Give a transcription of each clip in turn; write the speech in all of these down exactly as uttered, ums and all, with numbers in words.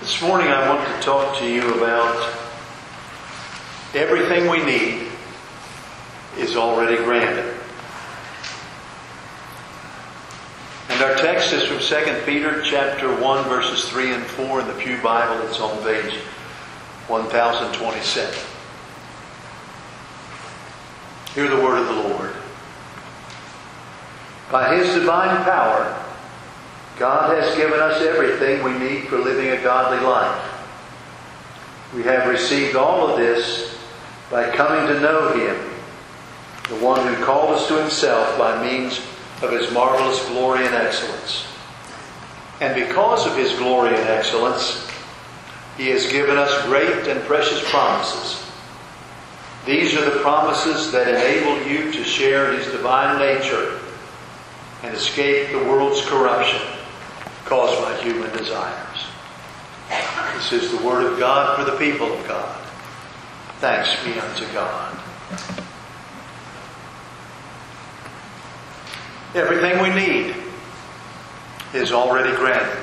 This morning I want to talk to you about everything we need is already granted. And our text is from Second Peter chapter one, verses three and four in the Pew Bible. It's on page one thousand twenty-seven. Hear the word of the Lord. By His divine power, God has given us everything we need for living a godly life. We have received all of this by coming to know Him, the one who called us to Himself by means of His marvelous glory and excellence. And because of His glory and excellence, He has given us great and precious promises. These are the promises that enable you to share His divine nature and escape the world's corruption caused by human desires. This is the word of God for the people of God. Thanks be unto God. Everything we need is already granted.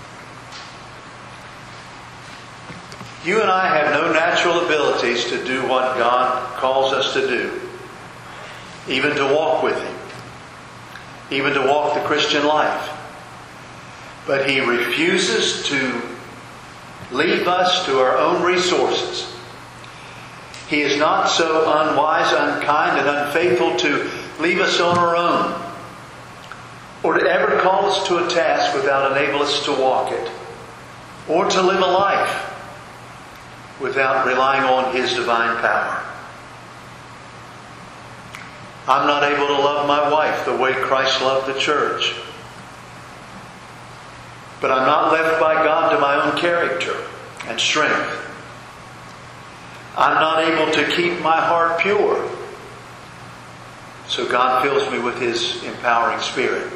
You and I have no natural abilities to do what God calls us to do, even to walk with Him, even to walk the Christian life. But He refuses to leave us to our own resources. He is not so unwise, unkind, and unfaithful to leave us on our own, or to ever call us to a task without enabling us to walk it, or to live a life without relying on His divine power. I'm not able to love my wife the way Christ loved the church. But I'm not left by God to my own character and strength. I'm not able to keep my heart pure. So God fills me with His empowering Spirit.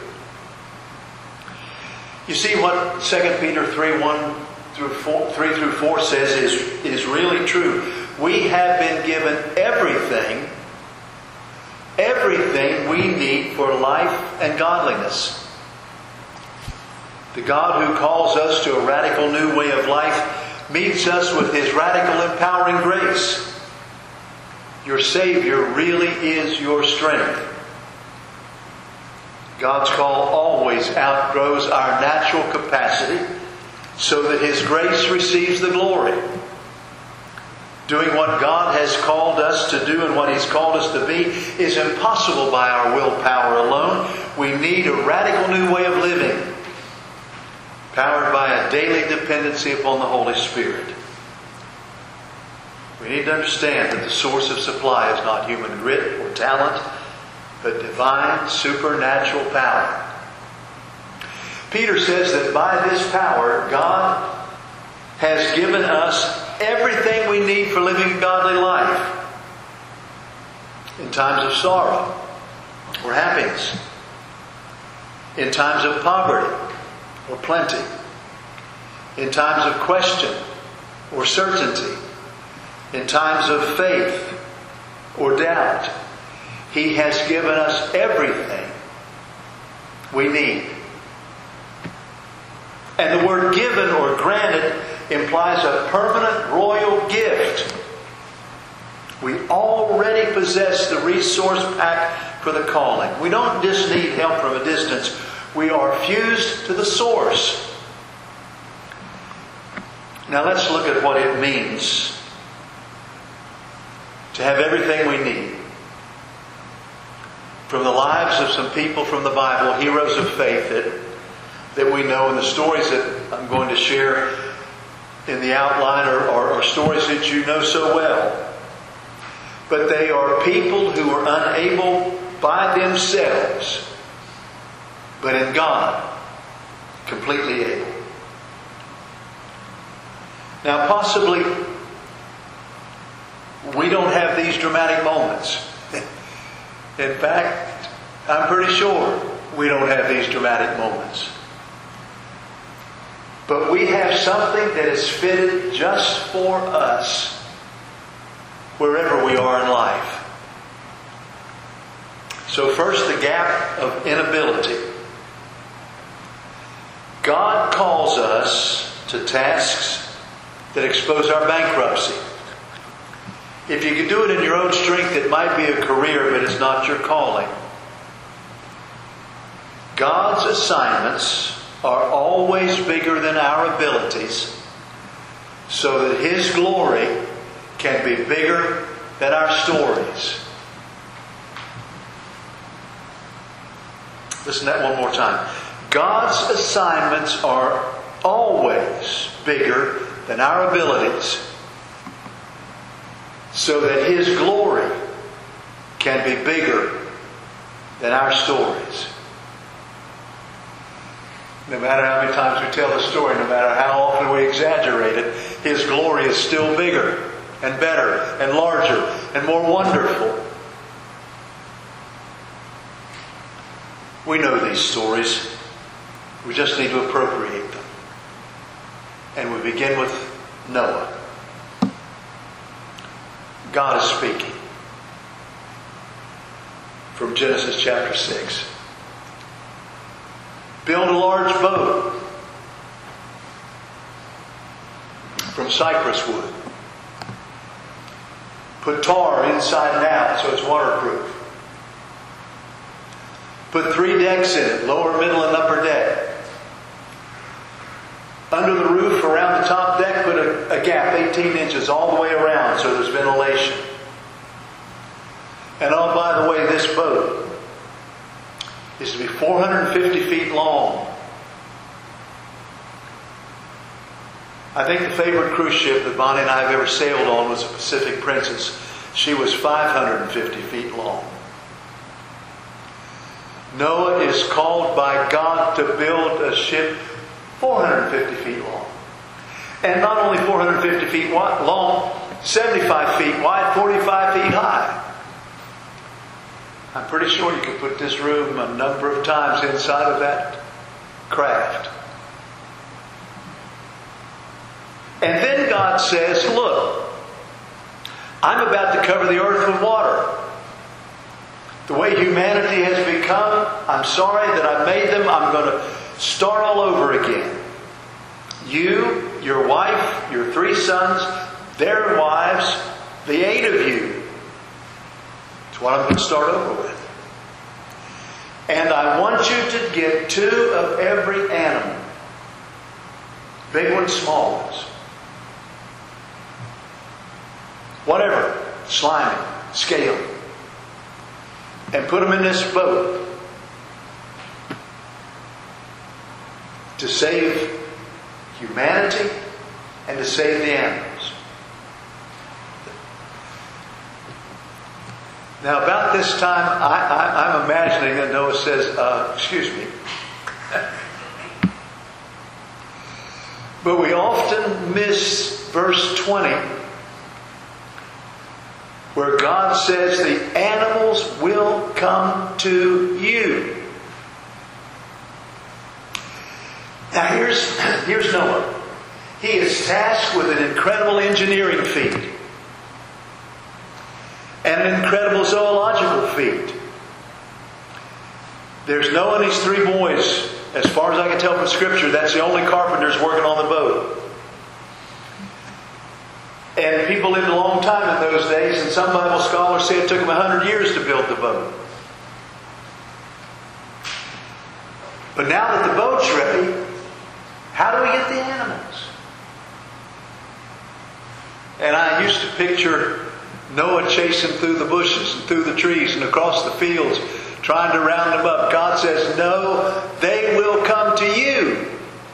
You see, what Second Peter three, one through four, three through four says is, is really true. We have been given everything, everything we need for life and godliness. The God who calls us to a radical new way of life meets us with His radical empowering grace. Your Savior really is your strength. God's call always outgrows our natural capacity so that His grace receives the glory. Doing what God has called us to do and what He's called us to be is impossible by our willpower alone. We need a radical new way of living, powered by a daily dependency upon the Holy Spirit. We need to understand that the source of supply is not human grit or talent, but divine, supernatural power. Peter says that by this power, God has given us everything we need for living a godly life. In times of sorrow or happiness. In times of poverty or plenty. In times of question or certainty. In times of faith or doubt. He has given us everything we need. And the word given or granted implies a permanent royal gift. We already possess the resource pack for the calling. We don't just need help from a distance. We are fused to the source. Now let's look at what it means to have everything we need. From the lives of some people from the Bible, heroes of faith that, that we know, and the stories that I'm going to share in the outline are, are, are stories that you know so well. But they are people who are unable by themselves, but in God, completely able. Now, possibly, we don't have these dramatic moments. In fact, I'm pretty sure we don't have these dramatic moments. But we have something that is fitted just for us, wherever we are in life. So first, the gap of inability. God calls us to tasks that expose our bankruptcy. If you could do it in your own strength, it might be a career, but it's not your calling. God's assignments are always bigger than our abilities, so that His glory can be bigger than our stories. Listen to that one more time. God's assignments are always bigger than our abilities, so that His glory can be bigger than our stories. No matter how many times we tell the story, no matter how often we exaggerate it, His glory is still bigger and better and larger and more wonderful. We know these stories. We just need to appropriate them. And we begin with Noah. God is speaking from Genesis chapter six. Build a large boat from cypress wood. Put tar inside and out so it's waterproof. Put three decks in it, lower, middle, and upper deck. Under the roof, around the top deck, put a, a gap eighteen inches all the way around so there's ventilation. And oh, by the way, this boat is to be four hundred fifty feet long. I think the favorite cruise ship that Bonnie and I have ever sailed on was the Pacific Princess. She was five hundred fifty feet long. Noah is called by God to build a ship four hundred fifty feet long. And not only four hundred fifty feet wide, long, seventy-five feet wide, forty-five feet high. I'm pretty sure you could put this room a number of times inside of that craft. And then God says, look, I'm about to cover the earth with water. The way humanity has become, I'm sorry that I made them. I'm going to start all over again. You, your wife, your three sons, their wives, the eight of you. That's what I'm going to start over with. And I want you to get two of every animal. Big ones, small ones. Whatever. Slimy, scaly. And put them in this boat to save humanity and to save the animals. Now, about this time, I, I, I'm imagining that Noah says, uh, excuse me. But we often miss verse twenty, where God says the animals will come to you. Now here's, here's Noah. He is tasked with an incredible engineering feat. And an incredible zoological feat. There's Noah and his three boys. As far as I can tell from Scripture, that's the only carpenters working on the boat. And people lived a long time in those days, and some Bible scholars say it took them a hundred years to build the boat. But now that the boat's ready, how do we get the animals? And I used to picture Noah chasing through the bushes and through the trees and across the fields, trying to round them up. God says, no, they will come to you.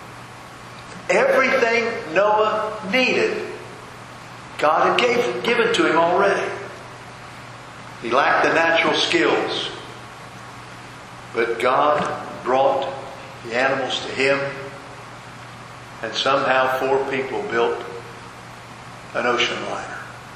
Everything Noah needed, God had gave, given to him already. He lacked the natural skills. But God brought the animals to him. And somehow four people built an ocean liner.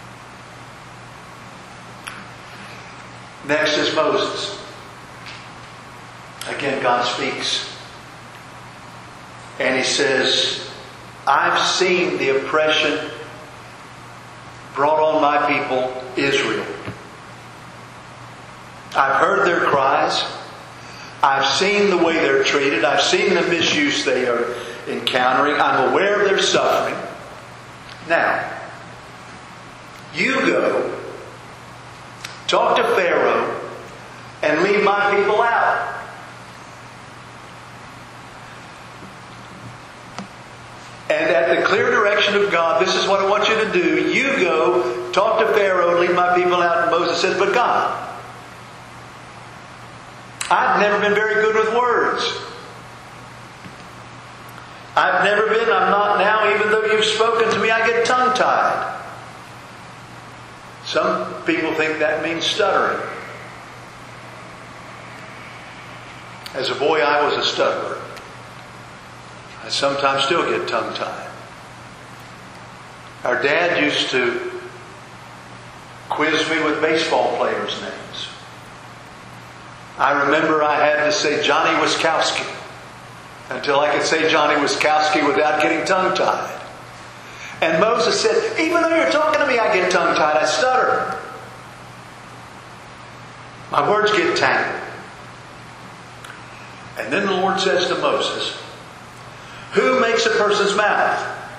Next is Moses. Again, God speaks. And he says, I've seen the oppression brought on my people, Israel. I've heard their cries. I've seen the way they're treated. I've seen the misuse they are encountering. I'm aware of their suffering. Now, you go, talk to Pharaoh, and leave my people out. And at the clear direction of God, this is what I want you to do. You go, talk to Pharaoh, and leave my people out. And Moses says, but God, I've never been very good with words. I've never been, I'm not now, even though you've spoken to me, I get tongue-tied. Some people think that means stuttering. As a boy, I was a stutterer. I sometimes still get tongue-tied. Our dad used to quiz me with baseball players' names. I remember I had to say Johnny Wiskowski until I could say Johnny Wiskowski without getting tongue-tied. And Moses said, even though you're talking to me, I get tongue-tied. I stutter. My words get tangled. And then the Lord says to Moses, who makes a person's mouth?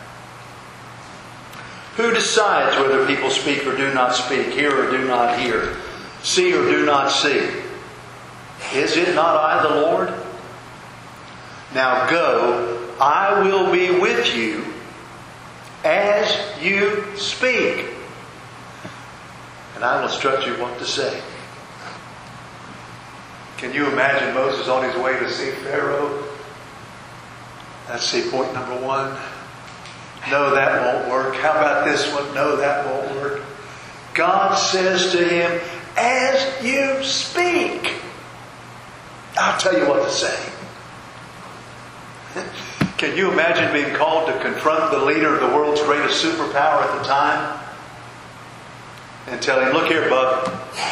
Who decides whether people speak or do not speak, hear or do not hear, see or do not see? Is it not I, the Lord? Now go, I will be with you as you speak, and I will instruct you what to say. Can you imagine Moses on his way to see Pharaoh? Let's see, point number one. No, that won't work. How about this one? No, that won't work. God says to him, as you speak, I'll tell you what to say. Can you imagine being called to confront the leader of the world's greatest superpower at the time? And tell him, look here, bub.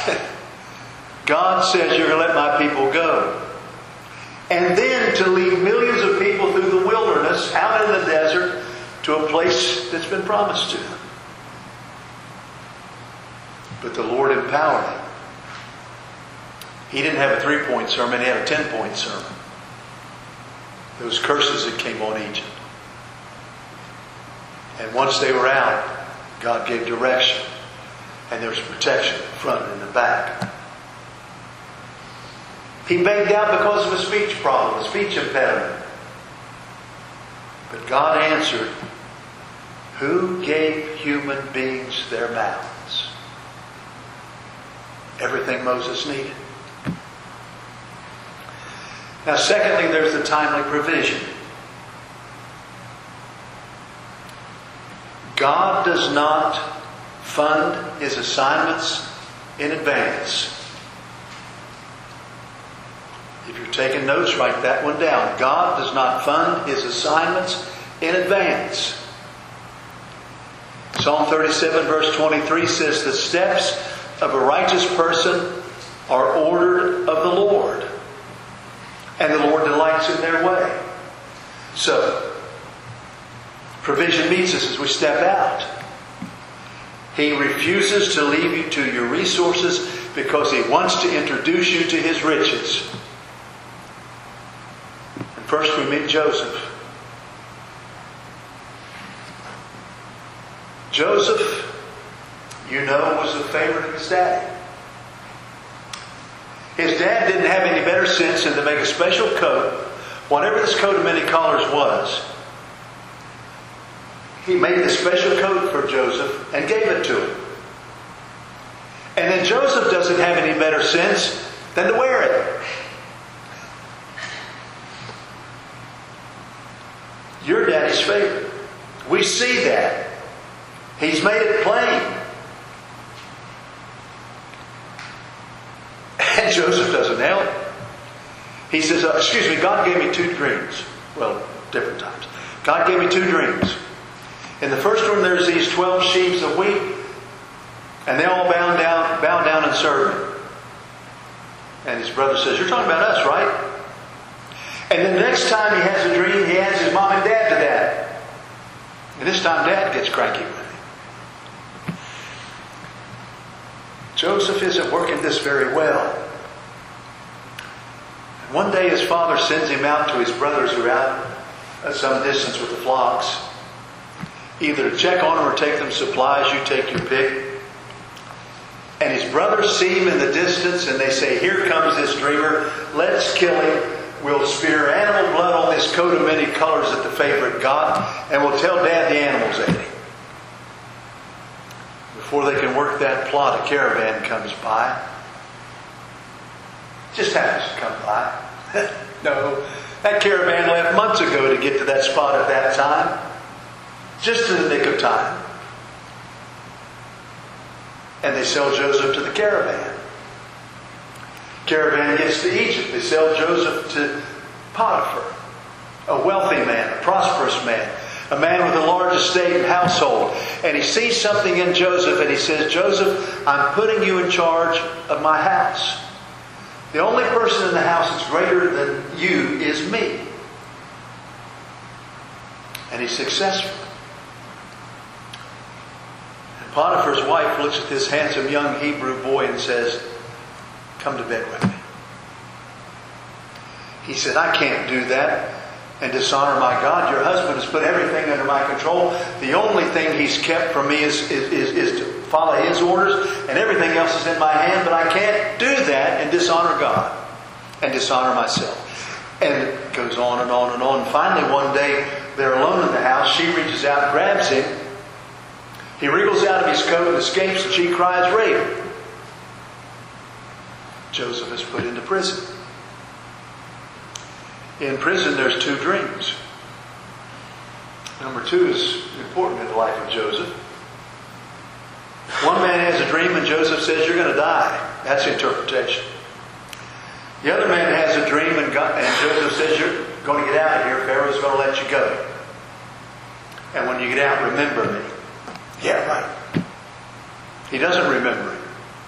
God says you're going to let my people go. And then to lead millions of people through the wilderness, out in the desert, to a place that's been promised to them. But the Lord empowered him. He didn't have a three-point sermon, he had a ten-point sermon. Those curses that came on Egypt. And once they were out, God gave direction. And there was protection in front and in the back. He begged out because of a speech problem, a speech impediment. But God answered, who gave human beings their mouths? Everything Moses needed. Now, secondly, there's the timely provision. God does not fund His assignments in advance. If you're taking notes, write that one down. God does not fund His assignments in advance. Psalm thirty-seven verse twenty-three says, the steps of a righteous person are ordered of the Lord, and the Lord delights in their way. So, provision meets us as we step out. He refuses to leave you to your resources because He wants to introduce you to His riches. And first we meet Joseph. Joseph, you know, was the favorite of his dad. His dad didn't have any better sense than to make a special coat. Whatever this coat of many colors was, he made a special coat for Joseph and gave it to him. And then Joseph doesn't have any better sense than to wear it. You're daddy's favorite. We see that. He's made it plain. And Joseph doesn't help. He says, uh, excuse me, God gave me two dreams. Well, different times. God gave me two dreams. In the first one, there's these twelve sheaves of wheat, and they all bow down, bow down and serve Him. And his brother says, you're talking about us, right? And then the next time he has a dream, he adds his mom and dad to that. And this time Dad gets cranky with him. Joseph isn't working this very well. One day his father sends him out to his brothers who are out at some distance with the flocks, either to check on them or take them supplies. You take your pick. And his brothers see him in the distance and they say, here comes this dreamer. Let's kill him. We'll smear animal blood on this coat of many colors at the favorite god, and we'll tell Dad the animals ate him. Before they can work that plot, a caravan comes by. Just happens to come by. No, that caravan left months ago to get to that spot at that time. Just in the nick of time. And they sell Joseph to the caravan. Caravan gets to Egypt. They sell Joseph to Potiphar, a wealthy man, a prosperous man, a man with a large estate and household. And he sees something in Joseph and he says, Joseph, I'm putting you in charge of my house. The only person in the house that's greater than you is me. And he's successful. And Potiphar's wife looks at this handsome young Hebrew boy and says, come to bed with me. He said, I can't do that and dishonor my God. Your husband has put everything under my control. The only thing he's kept from me is, is, is, is to follow his orders, and everything else is in my hand, but I can't do that and dishonor God and dishonor myself. And it goes on and on and on. And finally, one day, they're alone in the house. She reaches out, grabs him. He wriggles out of his coat and escapes, and she cries, rape. Joseph is put into prison. In prison, there's two dreams. Number two is important in the life of Joseph. One man has a dream and Joseph says, you're going to die. That's interpretation. The other man has a dream and, God, and Joseph says, you're going to get out of here. Pharaoh's going to let you go. And when you get out, remember me. Yeah, right. He doesn't remember him.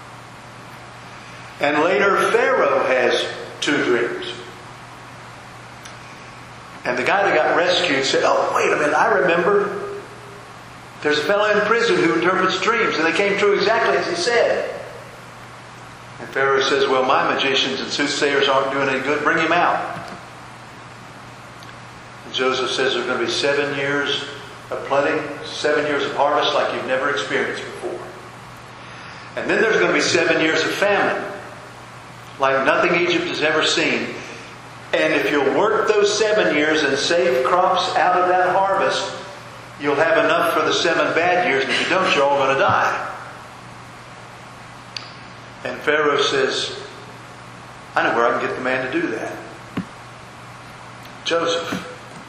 And later, Pharaoh has two dreams. And the guy that got rescued said, oh, wait a minute, I remember. There's a fellow in prison who interprets dreams, and they came true exactly as he said. And Pharaoh says, well, my magicians and soothsayers aren't doing any good. Bring him out. And Joseph says there's going to be seven years of plenty, seven years of harvest like you've never experienced before. And then there's going to be seven years of famine, like nothing Egypt has ever seen. And if you'll work those seven years and save crops out of that harvest, you'll have enough for the seven bad years. And if you don't, you're all going to die. And Pharaoh says, I know where I can get the man to do that. Joseph.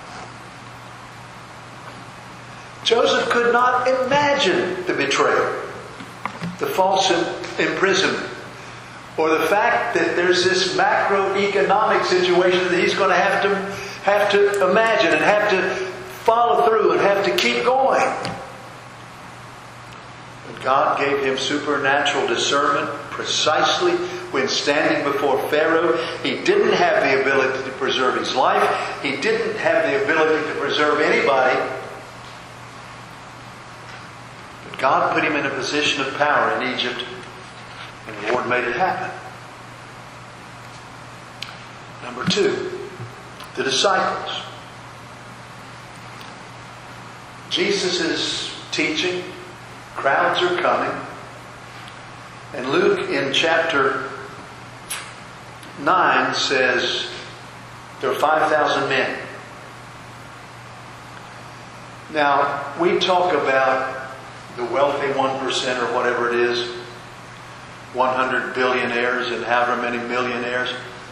Joseph could not imagine the betrayal, the false imprisonment, or the fact that there's this macroeconomic situation that he's going to have to have to imagine and have to follow through and have to keep going. But God gave him supernatural discernment precisely when standing before Pharaoh. He didn't have the ability to preserve his life. He didn't have the ability to preserve anybody. But God put him in a position of power in Egypt. And the Lord made it happen. Number two, the disciples. Jesus is teaching. Crowds are coming. And Luke in chapter nine says there are five thousand men. Now, we talk about the wealthy one percent or whatever it is, one hundred billionaires and however many millionaires.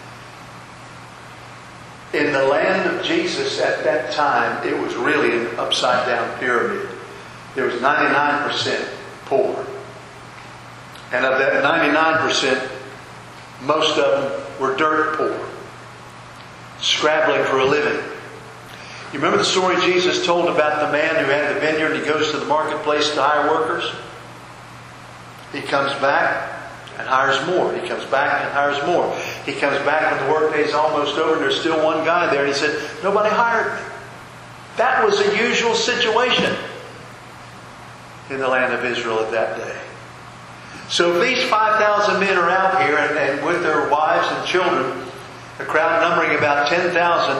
In the land of Jesus at that time, it was really an upside down pyramid. There was ninety-nine percent poor. And of that ninety-nine percent, most of them were dirt poor, scrabbling for a living. You remember the story Jesus told about the man who had the vineyard and he goes to the marketplace to hire workers? He comes back and hires more. He comes back and hires more. He comes back when the workday is almost over and there's still one guy there, and he said, nobody hired me. That was a usual situation in the land of Israel at that day. So if these five thousand men are out here and, and with their wives and children, A crowd numbering about ten thousand.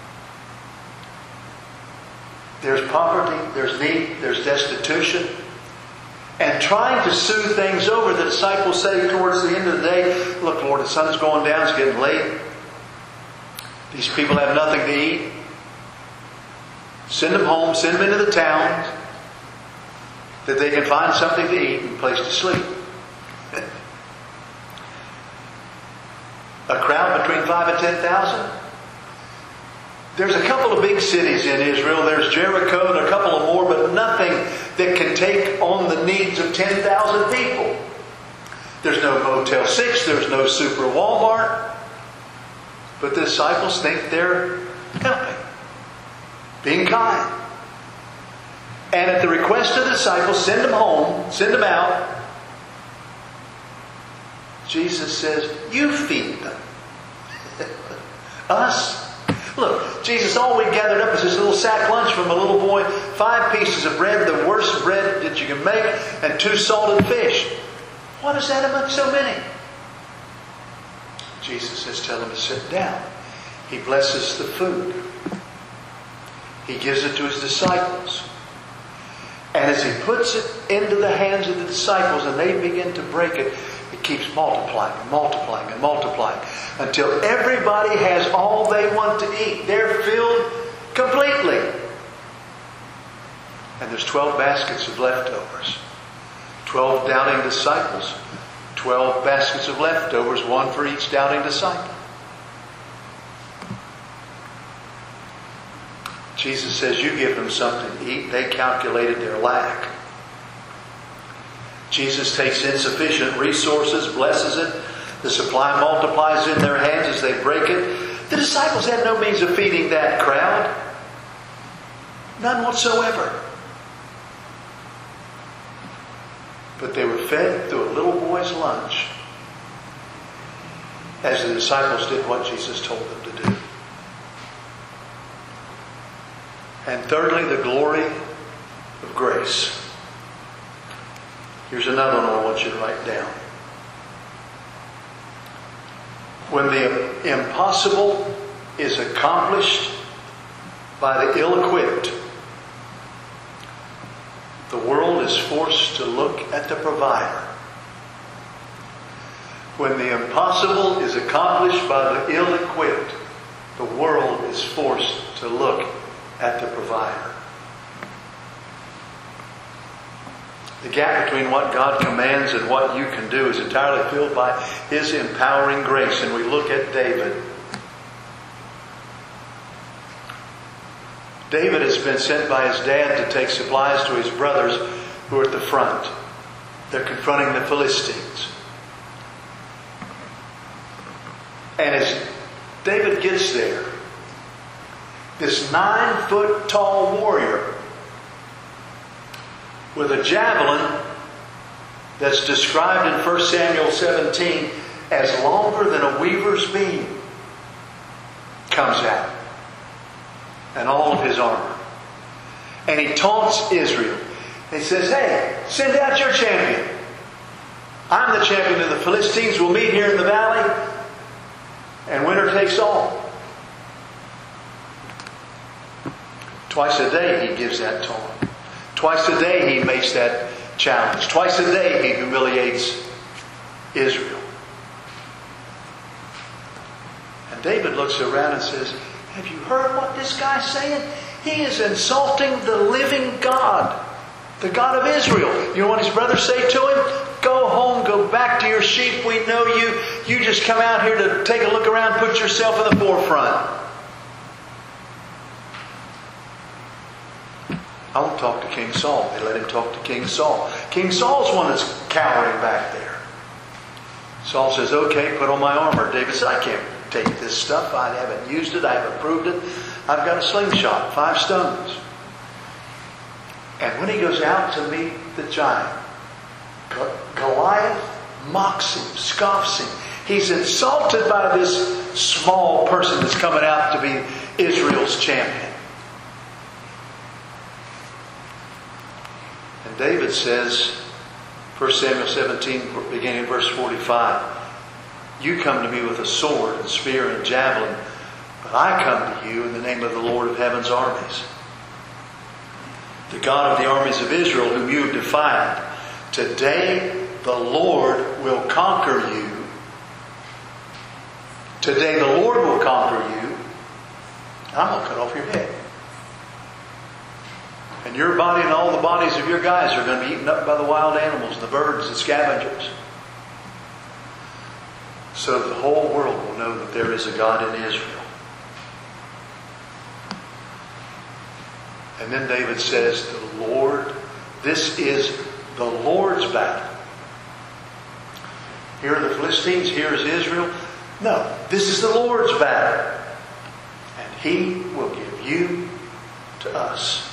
There's poverty, there's need, there's destitution. And trying to soothe things over, the disciples say towards the end of the day, look, Lord, the sun's going down, it's getting late. These people have nothing to eat. Send them home, send them into the towns, that they can find something to eat and a place to sleep. A crowd between five and ten thousand. There's a couple of big cities in Israel. There's Jericho and a couple of more, but nothing that can take on the needs of ten thousand people. There's no Motel six. There's no Super Walmart. But the disciples think they're helping, being kind. And at the request of the disciples, send them home, send them out. Jesus says, you feed them. Us? Look, Jesus, all we gathered up is this little sack lunch from a little boy. Five pieces of bread, the worst bread that you can make, and two salted fish. What is that among so many? Jesus says, tell them to sit down. He blesses the food. He gives it to His disciples. And as He puts it into the hands of the disciples and they begin to break it, it keeps multiplying and multiplying and multiplying until everybody has all they want to eat. They're filled completely. And there's twelve baskets of leftovers. Twelve doubting disciples. Twelve baskets of leftovers, one for each doubting disciple. Jesus says, you give them something to eat. They calculated their lack. Jesus takes insufficient resources, blesses it. The supply multiplies in their hands as they break it. The disciples had no means of feeding that crowd. None whatsoever. But they were fed through a little boy's lunch as the disciples did what Jesus told them to do. And thirdly, the glory of grace. Here's another one I want you to write down. When the impossible is accomplished by the ill-equipped, the world is forced to look at the provider. When the impossible is accomplished by the ill-equipped, the world is forced to look at the provider. The gap between what God commands and what you can do is entirely filled by His empowering grace. And we look at David. David has been sent by his dad to take supplies to his brothers who are at the front. They're confronting the Philistines. And as David gets there, this nine foot tall warrior with a javelin that's described in First Samuel seventeen as longer than a weaver's beam comes out. And all of his armor. And he taunts Israel. He says, hey, send out your champion. I'm the champion of the Philistines. We'll meet here in the valley. And winner takes all. Twice a day he gives that taunt. Twice a day he makes that challenge. Twice a day he humiliates Israel. And David looks around and says, have you heard what this guy's saying? He is insulting the living God, the God of Israel. You know what his brothers say to him? Go home, go back to your sheep. We know you. You just come out here to take a look around, put yourself in the forefront. I won't talk to King Saul. They let him talk to King Saul. King Saul's one that's cowering back there. Saul says, okay, put on my armor. David said, I can't take this stuff. I haven't used it. I haven't proved it. I've got a slingshot, five stones. And when he goes out to meet the giant, Goliath mocks him, scoffs him. He's insulted by this small person that's coming out to be Israel's champion. And David says, First Samuel seventeen, beginning in verse forty-five, You come to me with a sword and spear and javelin, but I come to you in the name of the Lord of heaven's armies, the God of the armies of Israel, whom you have defied. Today the Lord will conquer you. Today the Lord will conquer you. I'm going to cut off your head. And your body and all the bodies of your guys are going to be eaten up by the wild animals, the birds, the scavengers. So that the whole world will know that there is a God in Israel. And then David says, the Lord, this is the Lord's battle. Here are the Philistines, here is Israel. No, this is the Lord's battle. And He will give you to us.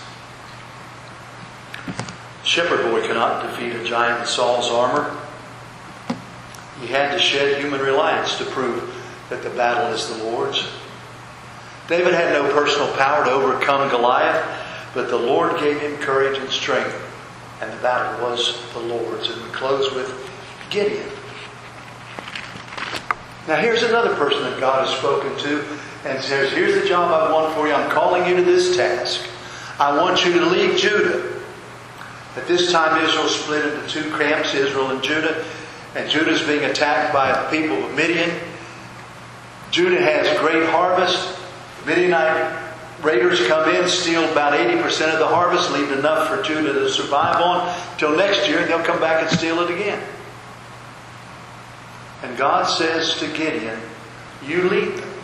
The shepherd boy cannot defeat a giant in Saul's armor. He had to shed human reliance to prove that the battle is the Lord's. David had no personal power to overcome Goliath, but the Lord gave him courage and strength, and the battle was the Lord's. And we close with Gideon. Now here's another person that God has spoken to and says, here's the job I want for you. I'm calling you to this task. I want you to lead Judah. At this time Israel split into two camps, Israel and Judah. And Judah's being attacked by the people of Midian. Judah has great harvest. Midianite raiders come in, steal about eighty percent of the harvest, leave enough for Judah to survive on till next year, and they'll come back and steal it again. And God says to Gideon, you lead them.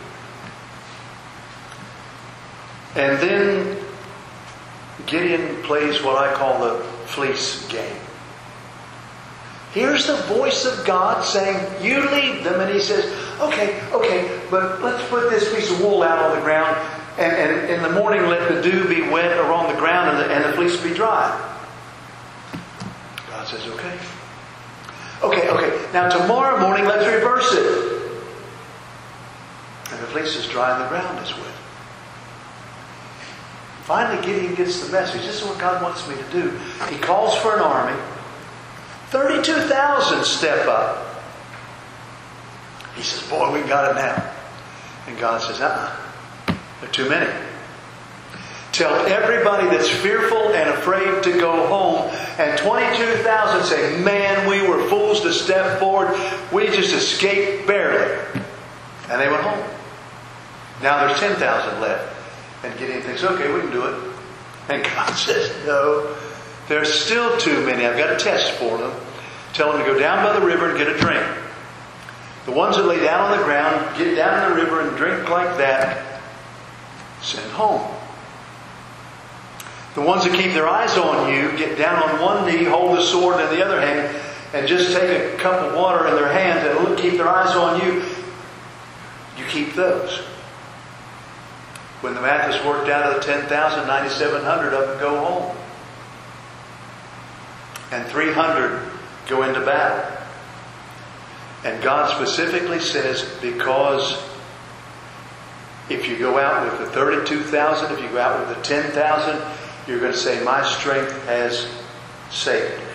And then Gideon plays what I call the fleece game. Here's the voice of God saying, you lead them. And he says, okay, okay, but let's put this piece of wool out on the ground, and, and in the morning let the dew be wet around the ground and the, and the fleece be dry. God says, okay. Okay, okay, now tomorrow morning let's reverse it. And the fleece is dry and the ground is wet. Finally Gideon gets the message. This is what God wants me to do. He calls for an army. thirty-two thousand step up. He says, boy, we got it now. And God says, uh-uh. There are too many. Tell everybody that's fearful and afraid to go home. And twenty-two thousand say, man, we were fools to step forward. We just escaped barely. And they went home. Now there's ten thousand left. And Gideon thinks, okay, we can do it. And God says, no. There's still too many. I've got a test for them. Tell them to go down by the river and get a drink. The ones that lay down on the ground, get down in the river and drink like that, send home. The ones that keep their eyes on you, get down on one knee, hold the sword in the other hand, and just take a cup of water in their hands and keep their eyes on you. You keep those. When the math is worked out of the ten thousand, ninety-seven hundred of them go home. And three hundred go into battle. And God specifically says, because if you go out with the thirty-two thousand, if you go out with the ten thousand, you're going to say, my strength has saved me.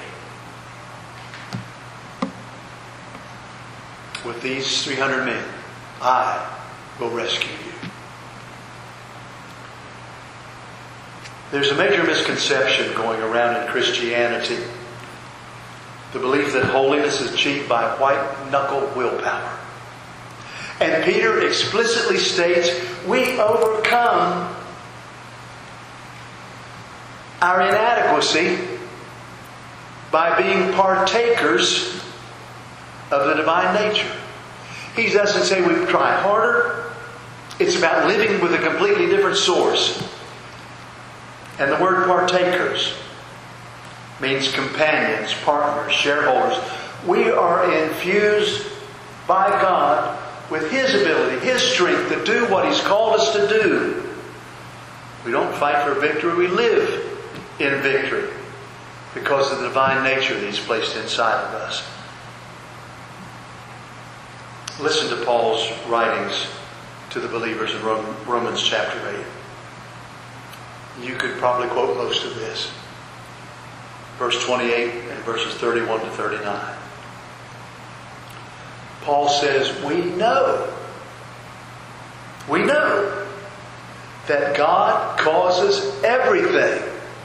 With these three hundred men, I will rescue you. There's a major misconception going around in Christianity. The belief that holiness is achieved by white-knuckle willpower. And Peter explicitly states, we overcome our inadequacy by being partakers of the divine nature. He doesn't say we try harder. It's about living with a completely different source. And the word partakers means companions, partners, shareholders. We are infused by God with His ability, His strength to do what He's called us to do. We don't fight for victory, we live in victory because of the divine nature that He's placed inside of us. Listen to Paul's writings to the believers in Romans chapter eight. You could probably quote most of this. Verse twenty-eight and verses thirty-one to thirty-nine. Paul says, we know, we know that God causes everything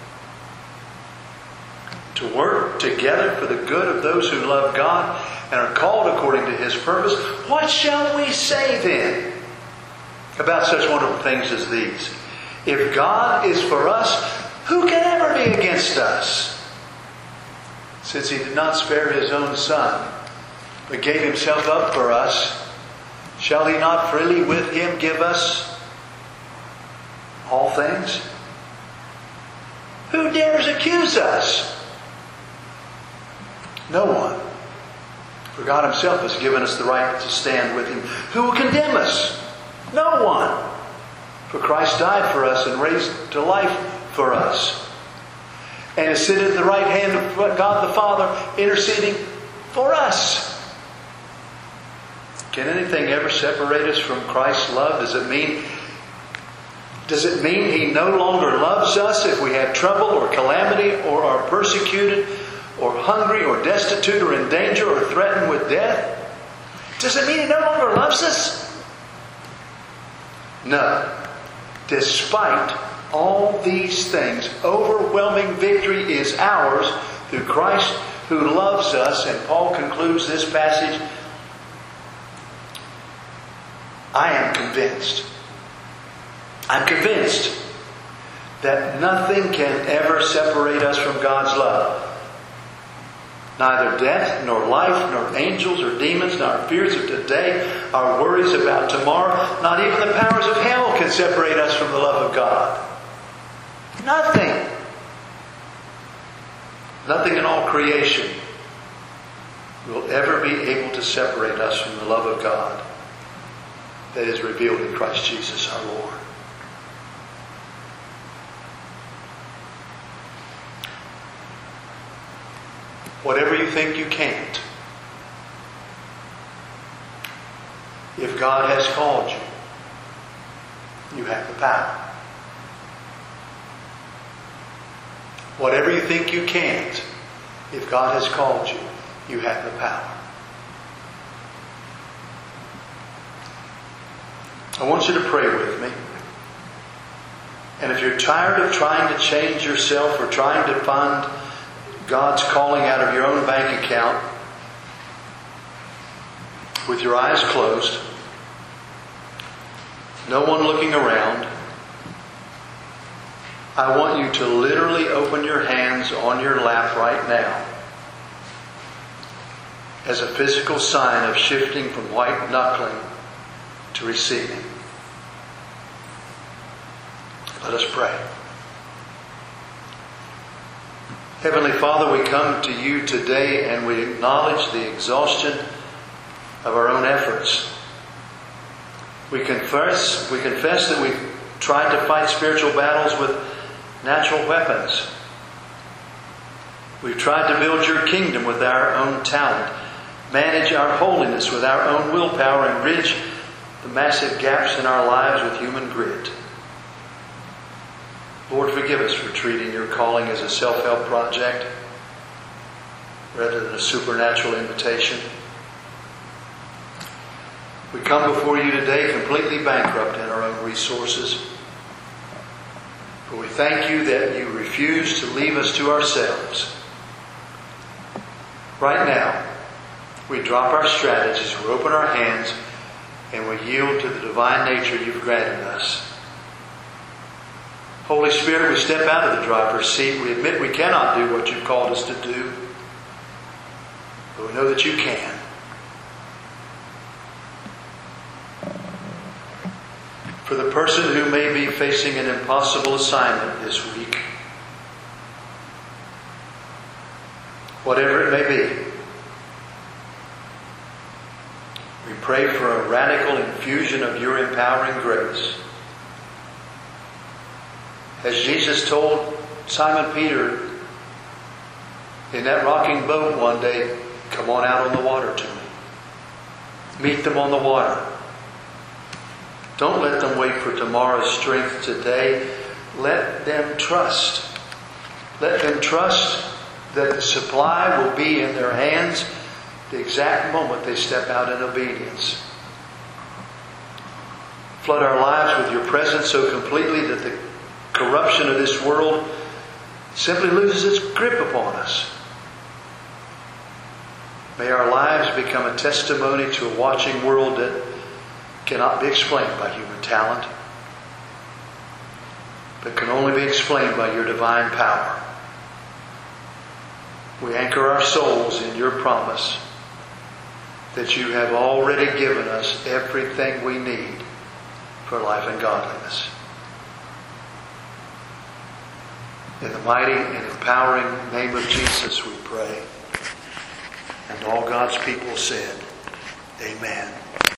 to work together for the good of those who love God and are called according to His purpose. What shall we say then about such wonderful things as these? If God is for us, who can ever be against us? Since He did not spare His own Son, but gave Himself up for us, shall He not freely with Him give us all things? Who dares accuse us? No one. For God Himself has given us the right to stand with Him. Who will condemn us? No one. For Christ died for us and raised to life for us, and is sitting at the right hand of God the Father, interceding for us. Can anything ever separate us from Christ's love? Does it mean, does it mean He no longer loves us if we have trouble or calamity or are persecuted or hungry or destitute or in danger or threatened with death? Does it mean He no longer loves us? No. Despite all these things, overwhelming victory is ours through Christ who loves us. And Paul concludes this passage, I am convinced. I'm convinced that nothing can ever separate us from God's love. Neither death, nor life, nor angels or demons, nor our fears of today, our worries about tomorrow, not even the powers of hell can separate us from the love of God. Nothing. Nothing in all creation will ever be able to separate us from the love of God that is revealed in Christ Jesus our Lord. Whatever you think you can't, if God has called you, you have the power. Whatever you think you can't, if God has called you, you have the power. I want you to pray with me. And if you're tired of trying to change yourself or trying to find God's calling out of your own bank account with your eyes closed, no one looking around, I want you to literally open your hands on your lap right now as a physical sign of shifting from white knuckling to receiving. Let us pray. Heavenly Father, we come to you today and we acknowledge the exhaustion of our own efforts. We confess, we confess that we've tried to fight spiritual battles with natural weapons. We've tried to build your kingdom with our own talent, manage our holiness with our own willpower, and bridge the massive gaps in our lives with human grit. Lord, forgive us for treating your calling as a self-help project rather than a supernatural invitation. We come before you today completely bankrupt in our own resources. But we thank you that you refuse to leave us to ourselves. Right now, we drop our strategies, we open our hands, and we yield to the divine nature you've granted us. Holy Spirit, we step out of the driver's seat. We admit we cannot do what you've called us to do. But we know that you can. For the person who may be facing an impossible assignment this week, whatever it may be, we pray for a radical infusion of your empowering grace. As Jesus told Simon Peter in that rocking boat one day, come on out on the water to me. Meet them on the water. Don't let them wait for tomorrow's strength today. Let them trust. Let them trust that the supply will be in their hands the exact moment they step out in obedience. Flood our lives with your presence so completely that the corruption of this world simply loses its grip upon us. May our lives become a testimony to a watching world that cannot be explained by human talent, but can only be explained by your divine power. We anchor our souls in your promise that you have already given us everything we need for life and godliness. In the mighty and empowering name of Jesus we pray. And all God's people said, Amen.